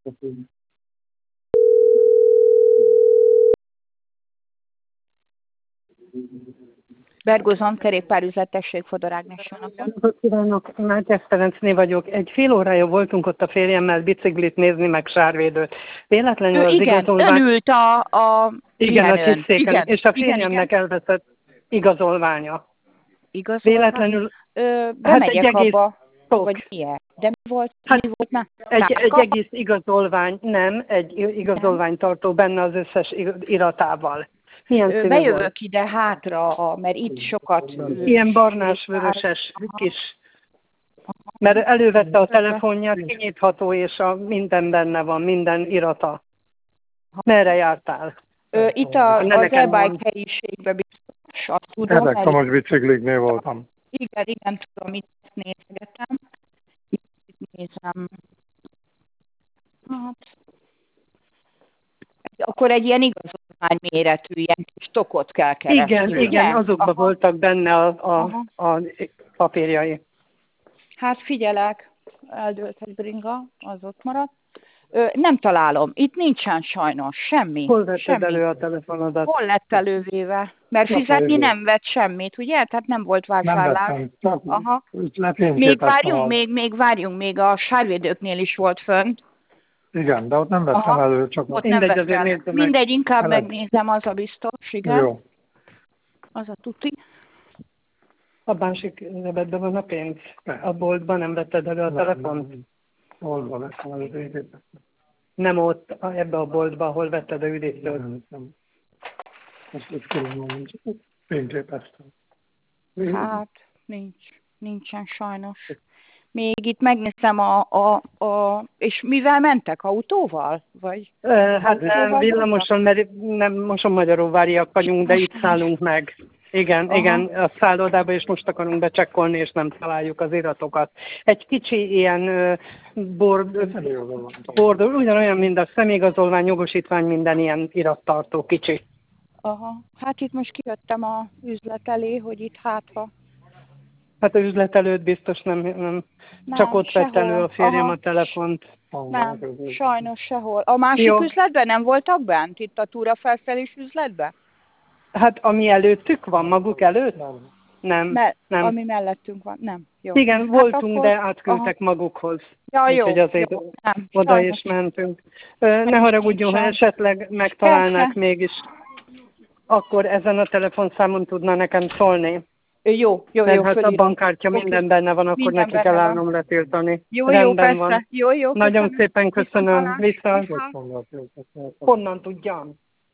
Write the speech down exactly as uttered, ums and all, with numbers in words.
Bergozon, kerékpárüzlet, tessék, Fodor Ágnes, jó napot. Napot kívánok, Mátyás Ferencné vagyok. Egy fél órája voltunk ott a férjemmel biciklit nézni, meg sárvédőt. Véletlenül Ő, az igen, igazolvány... ön ült a... a Igen, a ön. kis széken, Igen, és a igen, férjemnek igen. elveszett igazolványa. Igazolvány? Véletlenül... Ö, Hát egy bemegyek egész abba, tok. vagy milyen? De mi volt? Hát Mi volt? Na, egy, egy tárka? egész igazolvány, nem, egy igazolványtartó benne az összes iratával. Milyen Ö, színű bejövök volt? ide hátra, mert itt sokat... ö, Ilyen barnás-vöröses kis... Mert elővette a telefonját, kinyitható, és a minden benne van, minden irata. Merre jártál? Ö, itt a, Ne az nekem e-bike mond. helyiségben biztos, azt tudom, mert Elektromos bicikliknél voltam. igen, igen, tudom, itt nézgetem. Itt nézem. Hát, akkor egy ilyen igazolvány méretű, ilyen kis tokot kell keresni. Igen, ugye? igen, azokban Aha. voltak benne a, a, Aha. a papírjai. Hát figyelek, eldőlt egy bringa, az ott maradt. Ö, nem találom, itt nincsen sajnos, semmi. Hol vetted semmi. elő a telefonodat? Hol lett elővéve? Mert Na, fizetni felvéve. nem vett semmit, ugye? Tehát nem volt Nem vásárlás. vettem, csak Aha. Még lefényképeztem. várjunk, a- még, még várjunk, még a sárvédőknél is volt fönt. Igen, de ott nem vettem Aha. elő, csak Ott ott. nem Mindegy, azért vettem. nézd meg. Mindegy, inkább Eleg. megnézem, az a biztos, igen. Jó. Az a tuti. A másik zsebedben van a pénz. Persze. A boltban nem vetted elő a telefont? Hol van ez a végét? Nem ott, a- ebbe a boltba, ahol vetted a üdítőt. Nem, nem. Ezt úgy külön mondom, csak fényképeztem. Hát, nincs, nincsen sajnos. Még itt megnéztem a, a, a... És mivel mentek? Autóval? Vagy? Ö, Hát Autóval nem, villamoson, mert nem Mosonmagyaróváriak vagyunk, de itt szállunk meg. Igen, Aha. igen, a szállodába is most akarunk becsekkolni, és nem találjuk az iratokat. Egy kicsi ilyen ö, bord, bord, ugyanolyan, mint a személyigazolvány, jogosítvány, minden ilyen irattartó kicsi. Aha. Hát itt most kijöttem a üzlet elé, hogy itt hátra. Hát az üzlet előtt biztos nem, nem, Nem, csak ott vett sehol. elő a férjem Aha. a telefont. Nem, sajnos sehol. A másik Jó. üzletben nem voltak bent? Itt a túrafelfelés üzletben? Hát ami előttük van, maguk előtt? Nem. Nem, Mert nem. ami mellettünk van, nem. Jó. Igen, Hát voltunk, akkor- de átküldtek magukhoz. Ja, jó, Úgyhogy azért jó. Nem, oda sajnos. is mentünk. Ö, Ne haragudjon, ha Sem. esetleg megtalálnák Persze. mégis, akkor ezen a telefonszámon tudna nekem szólni. Jó, jó, Mert jó, hát a fölírom. bankkártya Oké. minden benne van, akkor Minden neki kell benne van. állnom letiltani. Jó, jó, Rendben persze. van. Jó, jó, Nagyon köszönöm. szépen köszönöm. Viszontlátásra. Vissza. Viszont. Honnan tudjam?